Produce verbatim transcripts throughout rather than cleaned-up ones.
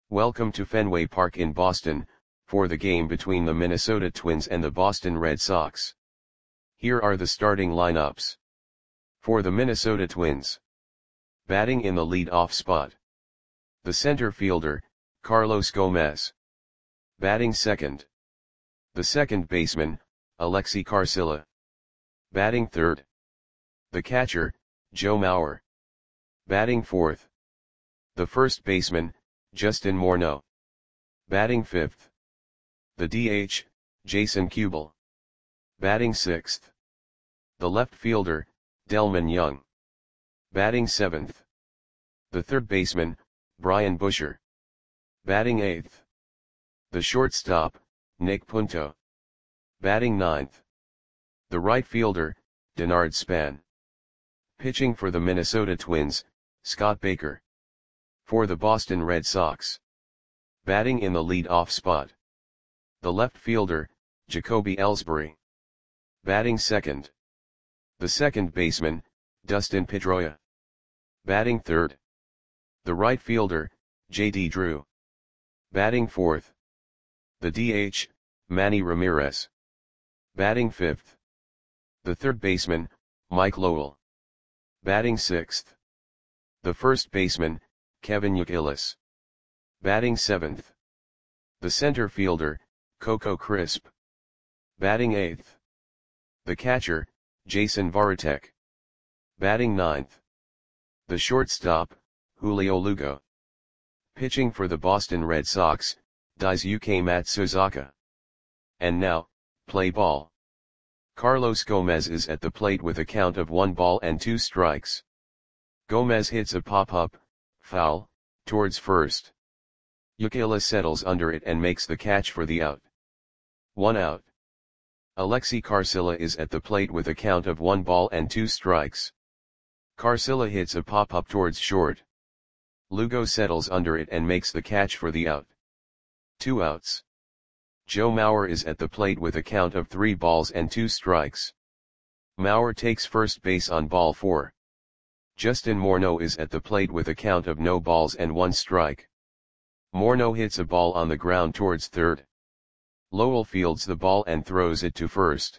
Welcome to Fenway Park in Boston, for the game between the Minnesota Twins and the Boston Red Sox. Here are the starting lineups. For the Minnesota Twins. Batting in the lead-off spot. The center fielder, Carlos Gomez. Batting second. The second baseman, Alexei Carcilla. Batting third. The catcher, Joe Mauer. Batting fourth. The first baseman, Justin Morneau. Batting fifth. The D H, Jason Kubel. Batting sixth. The left fielder, Delmon Young. Batting seventh. The third baseman, Brian Busher. Batting eighth. The shortstop, Nick Punto. Batting ninth. The right fielder, Denard Span. Pitching for the Minnesota Twins, Scott Baker. For the Boston Red Sox. Batting in the lead-off spot. The left fielder, Jacoby Ellsbury. Batting second. The second baseman, Dustin Pedroia. Batting third. The right fielder, J D Drew. Batting fourth. The D H, Manny Ramirez. Batting fifth. The third baseman, Mike Lowell. Batting sixth. The first baseman, Kevin Youkilis. Batting seventh. The center fielder, Coco Crisp. Batting eighth. The catcher, Jason Varitek. Batting ninth. The shortstop, Julio Lugo. Pitching for the Boston Red Sox, Daisuke Matsuzaka. And now, play ball. Carlos Gomez is at the plate with a count of one ball and two strikes. Gomez hits a pop-up, foul, towards first. Youkilis settles under it and makes the catch for the out. One out. Alexei Carcilla is at the plate with a count of one ball and two strikes. Carcilla hits a pop-up towards short. Lugo settles under it and makes the catch for the out. Two outs. Joe Mauer is at the plate with a count of three balls and two strikes. Mauer takes first base on ball four. Justin Morneau is at the plate with a count of no balls and one strike. Morneau hits a ball on the ground towards third. Lowell fields the ball and throws it to first.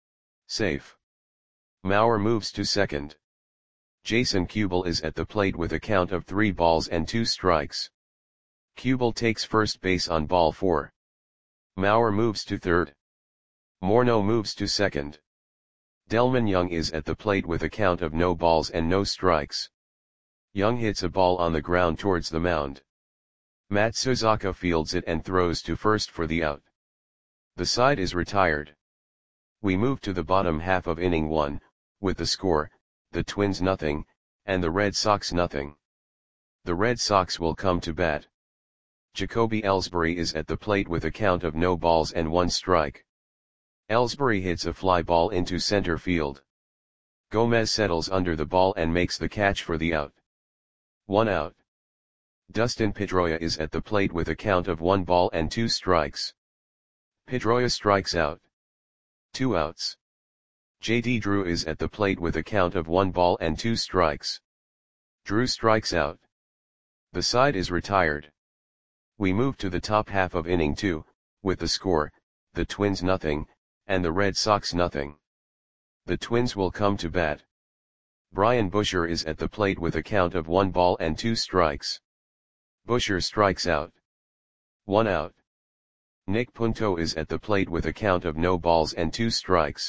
Safe. Mauer moves to second. Jason Kubel is at the plate with a count of three balls and two strikes. Kubel takes first base on ball four. Mauer moves to third. Morneau moves to second. Delmon Young is at the plate with a count of no balls and no strikes. Young hits a ball on the ground towards the mound. Matsuzaka fields it and throws to first for the out. The side is retired. We move to the bottom half of inning one, with the score, the Twins nothing, and the Red Sox nothing. The Red Sox will come to bat. Jacoby Ellsbury is at the plate with a count of no balls and one strike. Ellsbury hits a fly ball into center field. Gomez settles under the ball and makes the catch for the out. One out. Dustin Pedroia is at the plate with a count of one ball and two strikes. Pedroia strikes out. Two outs. J D Drew is at the plate with a count of one ball and two strikes. Drew strikes out. The side is retired. We move to the top half of inning two, with the score, the Twins nothing, and the Red Sox nothing. The Twins will come to bat. Brian Busher is at the plate with a count of one ball and two strikes. Busher strikes out. One out. Nick Punto is at the plate with a count of no balls and two strikes.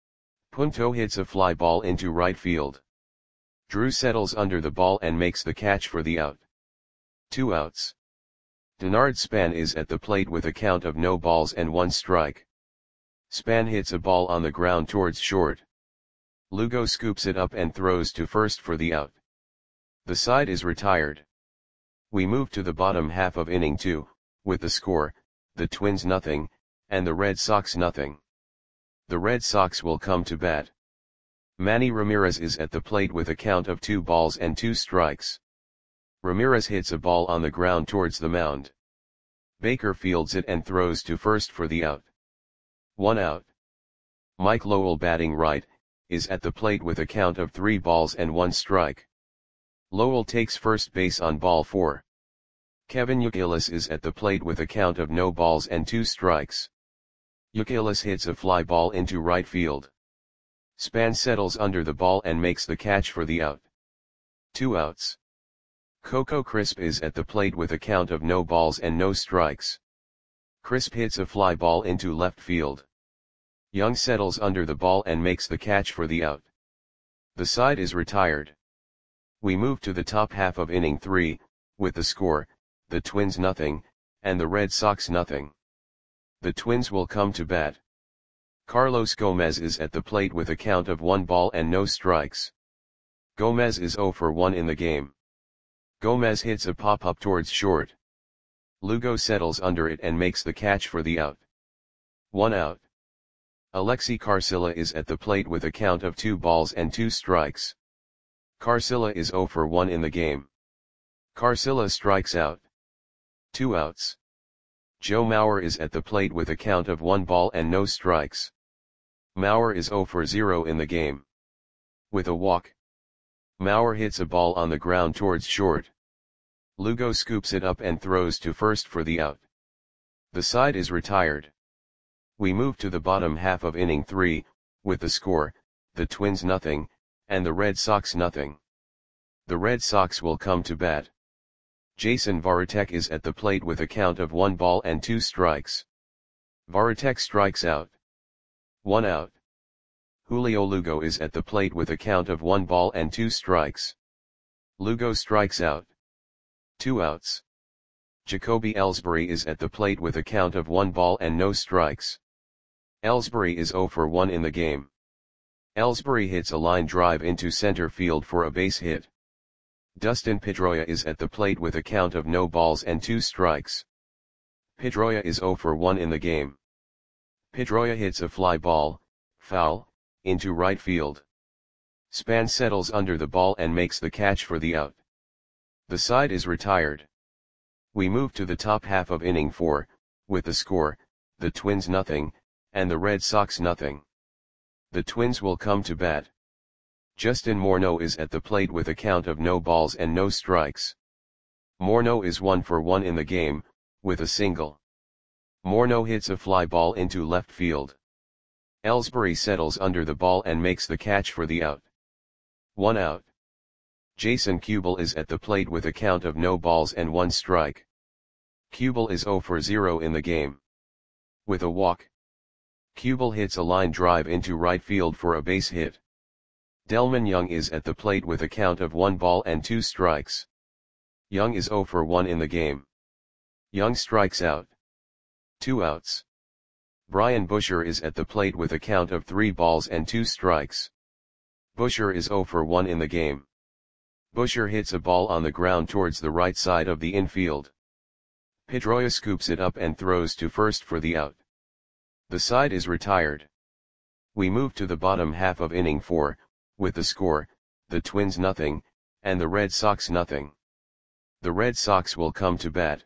Punto hits a fly ball into right field. Drew settles under the ball and makes the catch for the out. Two outs. Denard Span is at the plate with a count of no balls and one strike. Span hits a ball on the ground towards short. Lugo scoops it up and throws to first for the out. The side is retired. We move to the bottom half of inning two, with the score, the Twins nothing, and the Red Sox nothing. The Red Sox will come to bat. Manny Ramirez is at the plate with a count of two balls and two strikes. Ramirez hits a ball on the ground towards the mound. Baker fields it and throws to first for the out. One out. Mike Lowell, batting right, is at the plate with a count of three balls and one strike. Lowell takes first base on ball four. Kevin Youkilis is at the plate with a count of no balls and two strikes. Youkilis hits a fly ball into right field. Span settles under the ball and makes the catch for the out. Two outs. Coco Crisp is at the plate with a count of no balls and no strikes. Crisp hits a fly ball into left field. Young settles under the ball and makes the catch for the out. The side is retired. We move to the top half of inning three, with the score, the Twins nothing, and the Red Sox nothing. The Twins will come to bat. Carlos Gomez is at the plate with a count of one ball and no strikes. Gomez is zero for one in the game. Gomez hits a pop-up towards short. Lugo settles under it and makes the catch for the out. One out. Alexi Carcilla is at the plate with a count of two balls and two strikes. Carcilla is zero for one in the game. Carcilla strikes out. Two outs. Joe Mauer is at the plate with a count of one ball and no strikes. Mauer is zero for zero in the game. With a walk. Mauer hits a ball on the ground towards short. Lugo scoops it up and throws to first for the out. The side is retired. We move to the bottom half of inning three, with the score, the Twins nothing, and the Red Sox nothing. The Red Sox will come to bat. Jason Varitek is at the plate with a count of one ball and two strikes. Varitek strikes out. One out. Julio Lugo is at the plate with a count of one ball and two strikes. Lugo strikes out. Two outs. Jacoby Ellsbury is at the plate with a count of one ball and no strikes. Ellsbury is zero for one in the game. Ellsbury hits a line drive into center field for a base hit. Dustin Pedroia is at the plate with a count of no balls and two strikes. Pedroia is zero for one in the game. Pedroia hits a fly ball, foul, into right field. Span settles under the ball and makes the catch for the out. The side is retired. We move to the top half of inning four, with the score, the Twins nothing, and the Red Sox nothing. The Twins will come to bat. Justin Morneau is at the plate with a count of no balls and no strikes. Morneau is one for one in the game, with a single. Morneau hits a fly ball into left field. Ellsbury settles under the ball and makes the catch for the out. One out. Jason Kubel is at the plate with a count of no balls and one strike. Kubel is zero for zero in the game. With a walk. Kubel hits a line drive into right field for a base hit. Delmon Young is at the plate with a count of one ball and two strikes. Young is zero for one in the game. Young strikes out. Two outs. Brian Busher is at the plate with a count of three balls and two strikes. Busher is zero for one in the game. Busher hits a ball on the ground towards the right side of the infield. Pedroia scoops it up and throws to first for the out. The side is retired. We move to the bottom half of inning four, with the score, the Twins nothing, and the Red Sox nothing. The Red Sox will come to bat.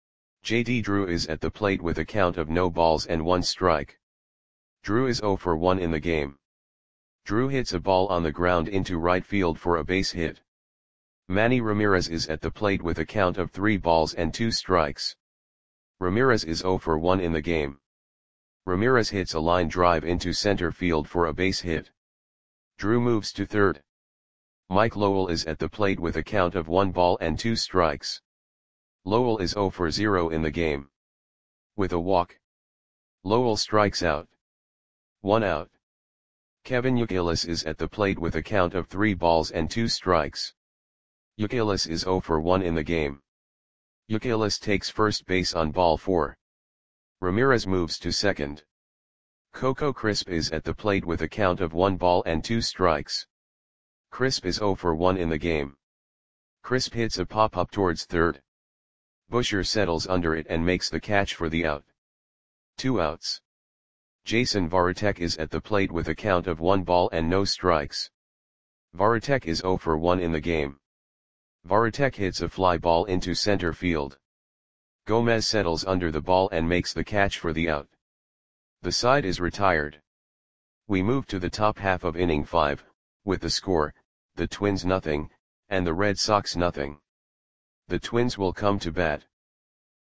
J D Drew is at the plate with a count of no balls and one strike. Drew is zero for one in the game. Drew hits a ball on the ground into right field for a base hit. Manny Ramirez is at the plate with a count of three balls and two strikes. Ramirez is zero for one in the game. Ramirez hits a line drive into center field for a base hit. Drew moves to third. Mike Lowell is at the plate with a count of one ball and two strikes. Lowell is zero for zero in the game. With a walk. Lowell strikes out. One out. Kevin Youkilis is at the plate with a count of three balls and two strikes. Youkilis is zero for one in the game. Youkilis takes first base on ball four. Ramirez moves to second. Coco Crisp is at the plate with a count of one ball and two strikes. Crisp is zero for one in the game. Crisp hits a pop-up towards third. Busher settles under it and makes the catch for the out. Two outs. Jason Varitek is at the plate with a count of one ball and no strikes. Varitek is zero for one in the game. Varitek hits a fly ball into center field. Gomez settles under the ball and makes the catch for the out. The side is retired. We move to the top half of inning five, with the score, the Twins nothing, and the Red Sox nothing. The Twins will come to bat.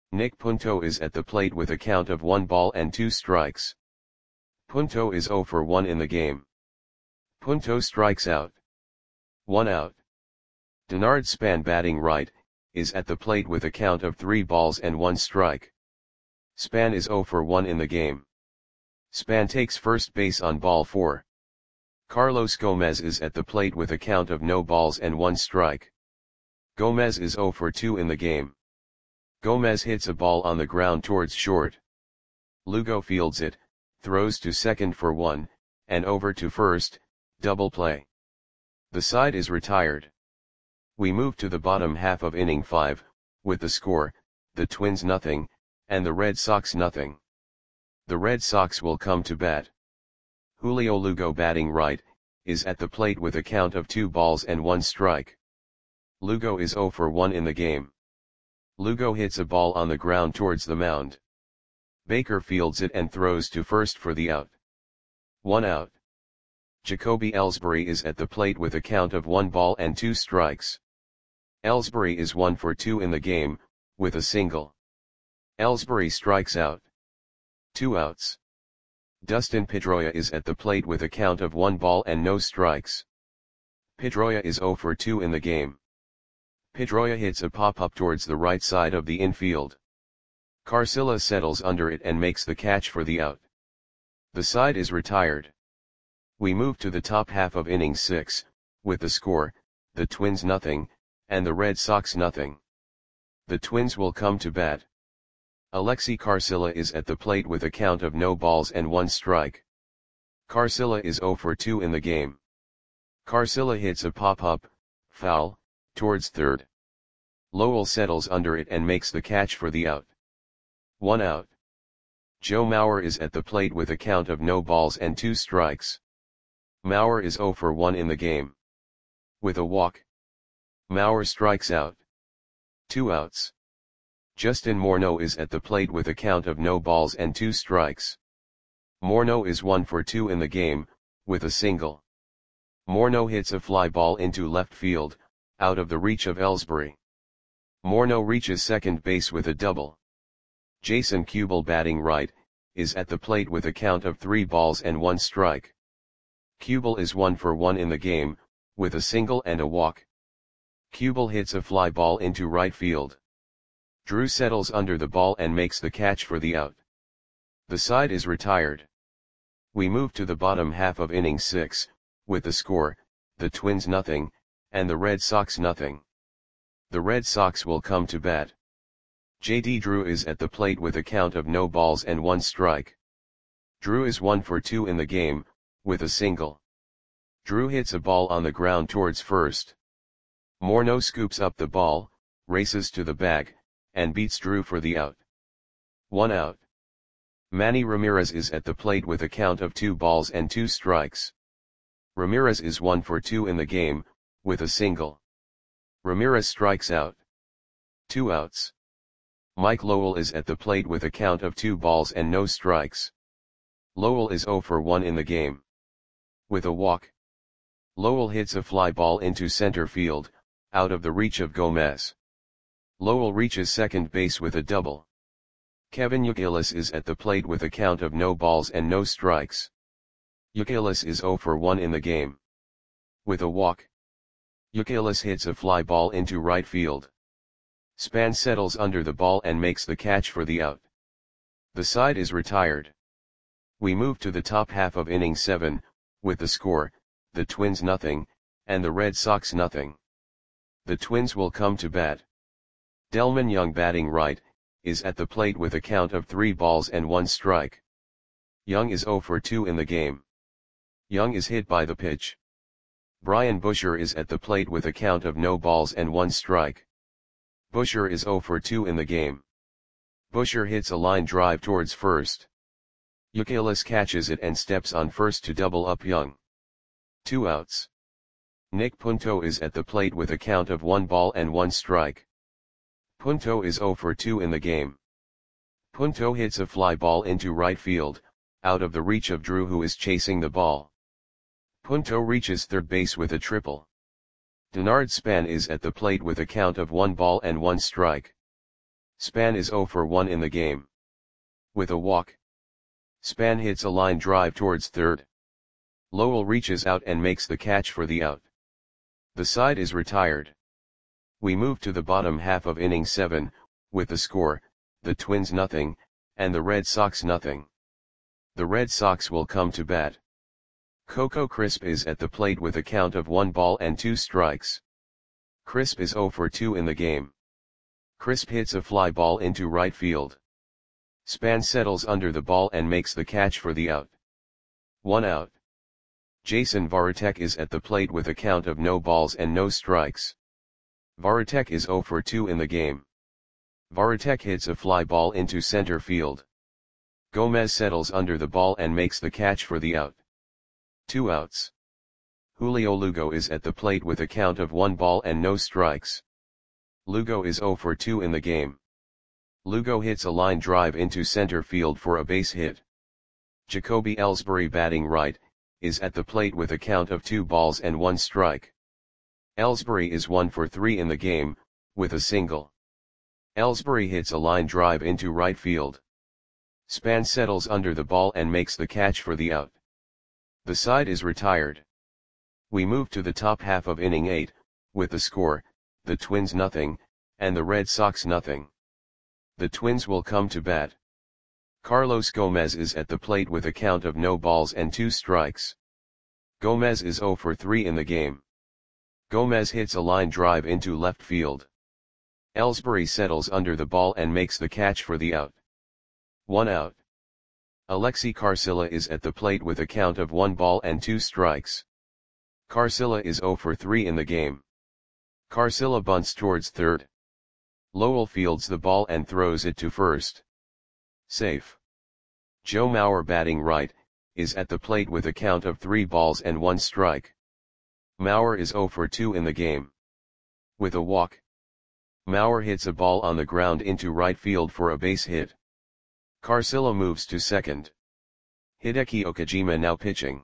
Nick Punto is at the plate with a count of one ball and two strikes. Punto is zero for one in the game. Punto strikes out. One out. Denard Span batting right, is at the plate with a count of three balls and one strike. Span is zero for one in the game. Span takes first base on ball four. Carlos Gomez is at the plate with a count of no balls and one strike. Gomez is zero for two in the game. Gomez hits a ball on the ground towards short. Lugo fields it, throws to second for one, and over to first, double play. The side is retired. We move to the bottom half of inning five, with the score, the Twins nothing, and the Red Sox nothing. The Red Sox will come to bat. Julio Lugo batting right, is at the plate with a count of two balls and one strike. Lugo is zero for one in the game. Lugo hits a ball on the ground towards the mound. Baker fields it and throws to first for the out. One out. Jacoby Ellsbury is at the plate with a count of one ball and two strikes. Ellsbury is one for two in the game, with a single. Ellsbury strikes out. Two outs. Dustin Pedroia is at the plate with a count of one ball and no strikes. Pedroia is zero for two in the game. Pedroia hits a pop-up towards the right side of the infield. Carcilla settles under it and makes the catch for the out. The side is retired. We move to the top half of inning six, with the score, the Twins nothing, and the Red Sox nothing. The Twins will come to bat. Alexi Carcilla is at the plate with a count of no balls and one strike. Carcilla is zero for two in the game. Carcilla hits a pop-up, foul, towards third. Lowell settles under it and makes the catch for the out. One out. Joe Mauer is at the plate with a count of no balls and two strikes. Mauer is zero for one in the game. With a walk. Mauer strikes out. Two outs. Justin Morneau is at the plate with a count of no balls and two strikes. Morneau is one for two in the game, with a single. Morneau hits a fly ball into left field, out of the reach of Ellsbury. Morneau reaches second base with a double. Jason Kubel batting right, is at the plate with a count of three balls and one strike. Kubel is one for one in the game, with a single and a walk. Kubel hits a fly ball into right field. Drew settles under the ball and makes the catch for the out. The side is retired. We move to the bottom half of inning six, with the score, the Twins nothing, and the Red Sox nothing. The Red Sox will come to bat. J D Drew is at the plate with a count of no balls and one strike. Drew is one for two in the game, with a single. Drew hits a ball on the ground towards first. Morneau scoops up the ball, races to the bag, and beats Drew for the out. One out. Manny Ramirez is at the plate with a count of two balls and two strikes. Ramirez is one for two in the game, with a single. Ramirez strikes out. Two outs. Mike Lowell is at the plate with a count of two balls and no strikes. Lowell is zero for one in the game. With a walk. Lowell hits a fly ball into center field, out of the reach of Gomez. Lowell reaches second base with a double. Kevin Youkilis is at the plate with a count of no balls and no strikes. Youkilis is zero for one in the game. With a walk. Youkilis hits a fly ball into right field. Span settles under the ball and makes the catch for the out. The side is retired. We move to the top half of inning seven, with the score, the Twins nothing, and the Red Sox nothing. The Twins will come to bat. Delman Young batting right, is at the plate with a count of three balls and one strike. Young is zero for two in the game. Young is hit by the pitch. Brian Busher is at the plate with a count of no balls and one strike. Busher is zero for two in the game. Busher hits a line drive towards first. Youkilis catches it and steps on first to double up Young. Two outs. Nick Punto is at the plate with a count of one ball and one strike. Punto is zero for two in the game. Punto hits a fly ball into right field, out of the reach of Drew who is chasing the ball. Punto reaches third base with a triple. Denard Span is at the plate with a count of one ball and one strike. Span is zero for one in the game. With a walk, Span hits a line drive towards third. Lowell reaches out and makes the catch for the out. The side is retired. We move to the bottom half of inning seven, with the score, the Twins nothing, and the Red Sox nothing. The Red Sox will come to bat. Coco Crisp is at the plate with a count of one ball and two strikes. Crisp is zero for two in the game. Crisp hits a fly ball into right field. Span settles under the ball and makes the catch for the out. One out. Jason Varitek is at the plate with a count of no balls and no strikes. Varitek is zero for two in the game. Varitek hits a fly ball into center field. Gomez settles under the ball and makes the catch for the out. Two outs. Julio Lugo is at the plate with a count of one ball and no strikes. Lugo is zero for two in the game. Lugo hits a line drive into center field for a base hit. Jacoby Ellsbury, batting right, is at the plate with a count of two balls and one strike. Ellsbury is one for three in the game, with a single. Ellsbury hits a line drive into right field. Span settles under the ball and makes the catch for the out. The side is retired. We move to the top half of inning eight, with the score, the Twins nothing, and the Red Sox nothing. The Twins will come to bat. Carlos Gomez is at the plate with a count of no balls and two strikes. Gomez is zero for three in the game. Gomez hits a line drive into left field. Ellsbury settles under the ball and makes the catch for the out. One out. Alexi Carcilla is at the plate with a count of one ball and two strikes. Carcilla is zero for three in the game. Carcilla bunts towards third. Lowell fields the ball and throws it to first. Safe. Joe Mauer, batting right, is at the plate with a count of three balls and one strike. Mauer is zero for two in the game. With a walk, Mauer hits a ball on the ground into right field for a base hit. Carcilla moves to second. Hideki Okajima now pitching.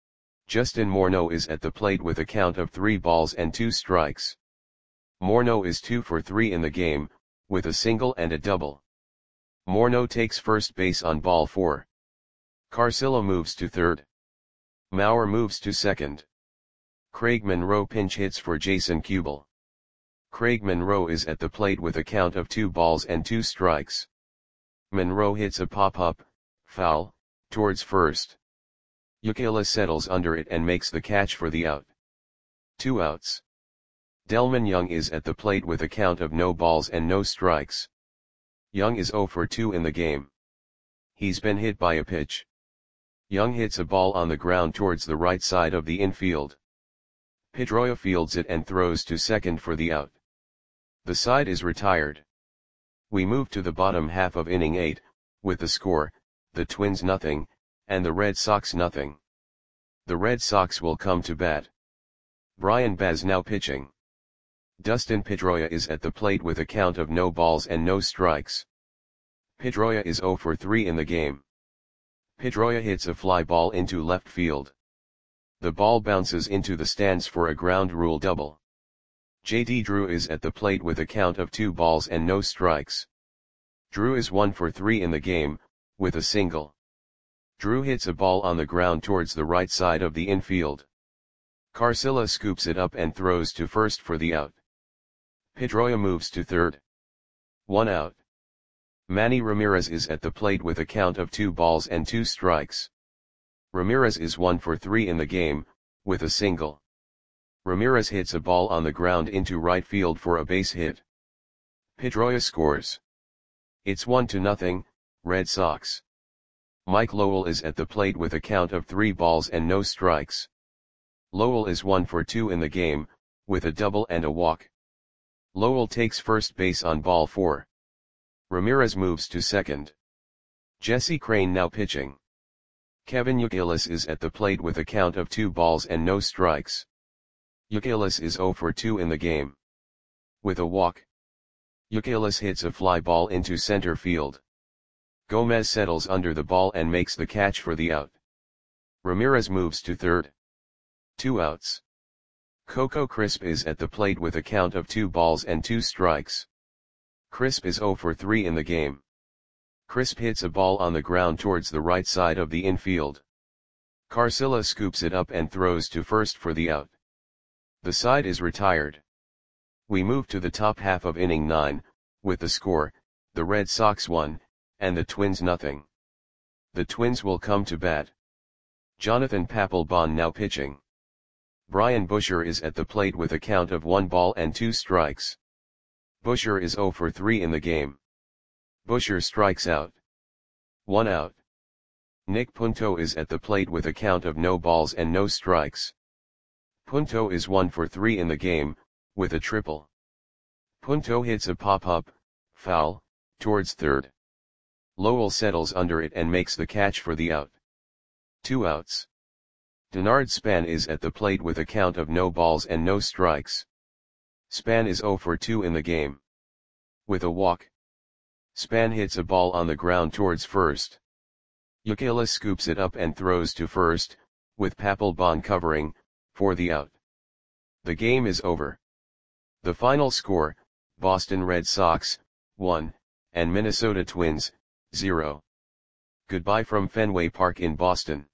Justin Morneau is at the plate with a count of three balls and two strikes. Morneau is two for three in the game, with a single and a double. Morneau takes first base on ball four. Carcilla moves to third. Mauer moves to second. Craig Monroe pinch hits for Jason Kubel. Craig Monroe is at the plate with a count of two balls and two strikes. Monroe hits a pop-up, foul, towards first. Ukela settles under it and makes the catch for the out. Two outs. Delman Young is at the plate with a count of no balls and no strikes. Young is zero for two in the game. He's been hit by a pitch. Young hits a ball on the ground towards the right side of the infield. Pedroia fields it and throws to second for the out. The side is retired. We move to the bottom half of inning eight, with the score, the Twins nothing, and the Red Sox nothing. The Red Sox will come to bat. Brian Baz now pitching. Dustin Pedroia is at the plate with a count of no balls and no strikes. Pedroia is zero for three in the game. Pedroia hits a fly ball into left field. The ball bounces into the stands for a ground rule double. J D Drew is at the plate with a count of two balls and no strikes. Drew is one for three in the game, with a single. Drew hits a ball on the ground towards the right side of the infield. Carcilla scoops it up and throws to first for the out. Pedroia moves to third. One out. Manny Ramirez is at the plate with a count of two balls and two strikes. Ramirez is one for three in the game, with a single. Ramirez hits a ball on the ground into right field for a base hit. Pedroia scores. It's one to nothing, Red Sox. Mike Lowell is at the plate with a count of three balls and no strikes. Lowell is one for two in the game, with a double and a walk. Lowell takes first base on ball four. Ramirez moves to second. Jesse Crane now pitching. Kevin Youkilis is at the plate with a count of two balls and no strikes. Youkilis is zero for two in the game. With a walk, Youkilis hits a fly ball into center field. Gomez settles under the ball and makes the catch for the out. Ramirez moves to third. Two outs. Coco Crisp is at the plate with a count of two balls and two strikes. Crisp is zero for three in the game. Crisp hits a ball on the ground towards the right side of the infield. Carcilla scoops it up and throws to first for the out. The side is retired. We move to the top half of inning nine, with the score, the Red Sox one, and the Twins nothing. The Twins will come to bat. Jonathan Papelbon now pitching. Brian Busher is at the plate with a count of one ball and two strikes. Busher is zero for three in the game. Busher strikes out. One out. Nick Punto is at the plate with a count of no balls and no strikes. Punto is one for three in the game, with a triple. Punto hits a pop-up, foul, towards third. Lowell settles under it and makes the catch for the out. Two outs. Denard Span is at the plate with a count of no balls and no strikes. Span is zero for two in the game. With a walk. Span hits a ball on the ground towards first. Youkilis scoops it up and throws to first, with Papelbon covering, for the out. The game is over. The final score, Boston Red Sox, one, and Minnesota Twins, zero. Goodbye from Fenway Park in Boston.